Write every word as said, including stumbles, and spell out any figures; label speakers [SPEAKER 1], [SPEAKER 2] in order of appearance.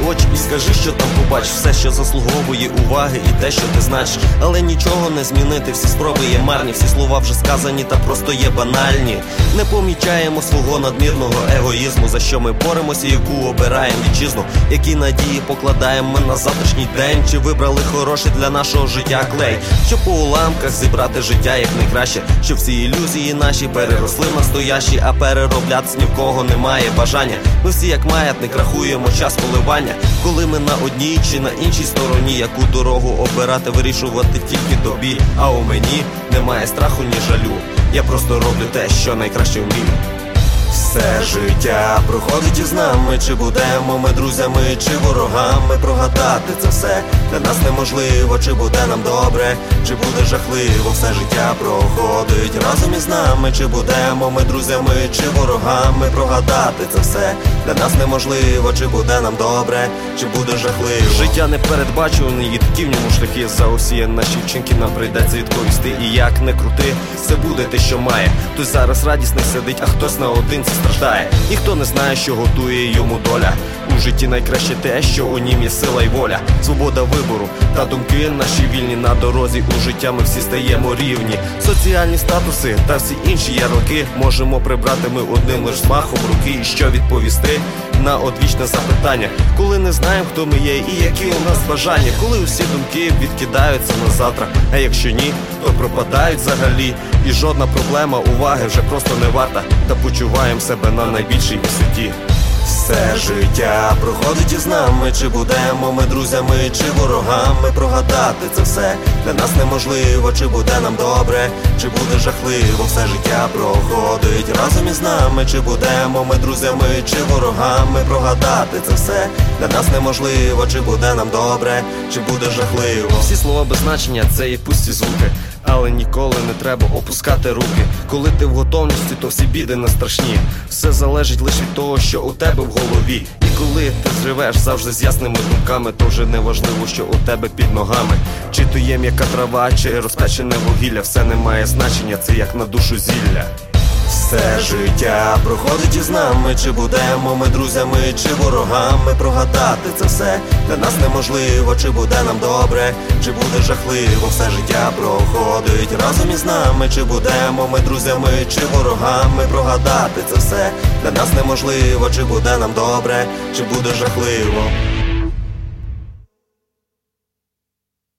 [SPEAKER 1] очі і скажи, що там побачиш. Все, що заслуговує уваги і те, що ти значиш. Але нічого не змінити, всі спроби є марні. Всі слова вже сказані та просто є банальні. Не помічаємо свого надмірного егоїзму, за що ми боремося, яку обираємо вітчизну. Які надії покладаємо ми на завтрашній день. Чи вибрали хороший для нашого життя клей, щоб по уламках зібрати життя як найкраще, щоб всі ілюзії наші переросли в настоящі, а перероблятись ні в кого немає бажання. Ми всі як маятник рахуємо час коливання, коли ми на одній чи на іншій стороні. Яку дорогу обирати, вирішувати тільки тобі. А у мені немає страху, ні жалю. Я просто роблю те, що найкраще вмію. Все життя проходить із нами. Чи будемо ми друзями, чи ворогами, прогадати це все для нас неможливо. Чи буде нам добре, чи буде жахливо. Все життя проходить разом із нами. Чи будемо ми друзями, чи ворогами, прогадати це все для нас неможливо. Чи буде нам добре, чи буде жахливо. Життя не передбачуваний, і такі в ньому шляхи. За усі наші вчинки нам прийдеться відповісти. І як не крути, це буде те, що має. Хтось зараз радісний сидить, а хтось наодинці страждає. Ніхто не знає, що готує йому доля. У житті найкраще те, що у нім є сила й воля. Свобода вибору та думки наші вільні. На дорозі у життя ми всі стаємо рівні. Соціальні статуси та всі інші ярлики можемо прибрати ми одним лиш змахом руки. І що відповісти на одвічне запитання, коли не знаємо, хто ми є і які у нас бажання. Коли усі думки відкидаються на завтра, а якщо ні, то пропадають взагалі. І жодна проблема уваги вже просто не варта. Та почуваємо себе на найбільшій висоті. Все життя проходить із нами. Чи будемо ми друзями, чи ворогами, прогадати це все для нас неможливо. Чи буде нам добре, чи буде жахливо. Все життя проходить разом із нами. Чи будемо ми друзями, чи ворогами, прогадати це все для нас неможливо. Чи буде нам добре, чи буде жахливо. Всі слова без значення – це і пусті звуки. Але ніколи не треба опускати руки. Коли ти в готовності, то всі біди не страшні. Все залежить лише від того, що у тебе в голові. І коли ти живеш завжди з ясними думками, то вже не важливо, що у тебе під ногами. Чи то є м'яка трава, чи розпечене вугілля. Все не має значення, це як на душу зілля. Все життя проходить із нами. Чи будемо ми друзями, чи ворогами, прогадати це все для нас неможливо. Чи буде нам добре, чи буде жахливо. Все життя проходить разом із нами. Чи будемо ми друзями, чи ворогами, прогадати це все для нас неможливо. Чи буде нам добре, чи буде жахливо.